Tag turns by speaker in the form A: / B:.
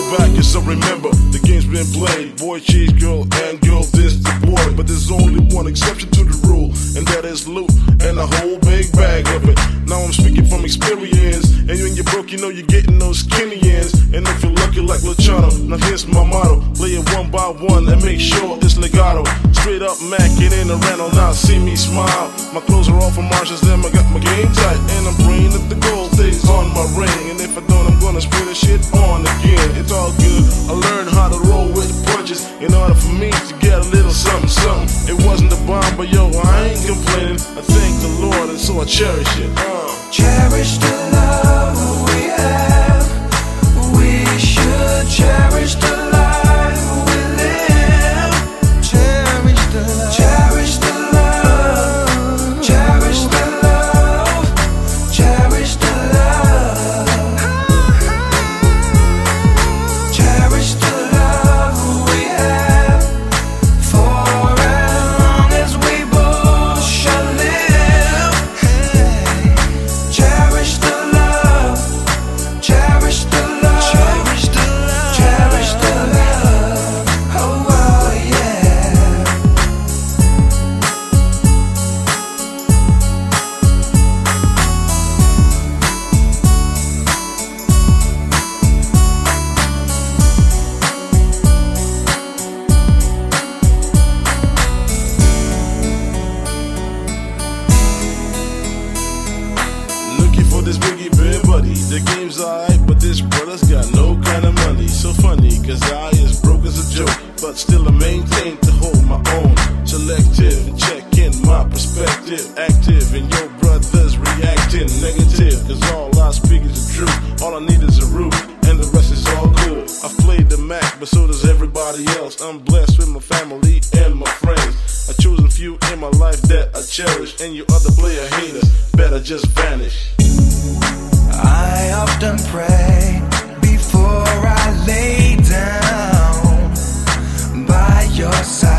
A: back, yes I remember. The game's been played. Boy cheese, girl, and girl, this the boy. But there's only one exception to the rule, and that is loot and a whole big bag of it. Now I'm speaking from experience, and when you're broke, you know you're getting those skinny ends. And if you're lucky like Luciano, now here's my motto: play it one by one and make sure it's legato. Straight up macking in the rental, now see me smile. My clothes are all from Marshalls, then I got my game tight, and I'm praying that the gold stays on my ring. And if I don't, I'm gonna spray the shit on again. It's all good. I learned how to roll with punches in order for me to get a little something, something. It wasn't a bomb, but yo, I ain't complaining. I thank the Lord, and so I cherish it.
B: Cherish the love we have. We should cherish the life we live. Cherish the love. Cherish the love. Cherish the love. Cherish the love. Cherish the love we have. For as long as we both shall live. Cherish the love. Cherish the love. Cherish the love. Cherish the love. Oh, oh yeah.
A: Looking for this biggie bear buddy. The game's alright, but this brother's got no kind of money. So funny, cause I is broke as a joke, but still I maintain to hold my own. Selective and check in my perspective. Active and your brothers reacting negative, cause all I speak is the truth. All I need is a roof, and the rest is all cool. I've played the Mac, but so does everybody else. I'm blessed with my family and my friends. I've chosen few in my life that I cherish, and you other player haters better just vanish.
B: I often pray before I lay down by your side.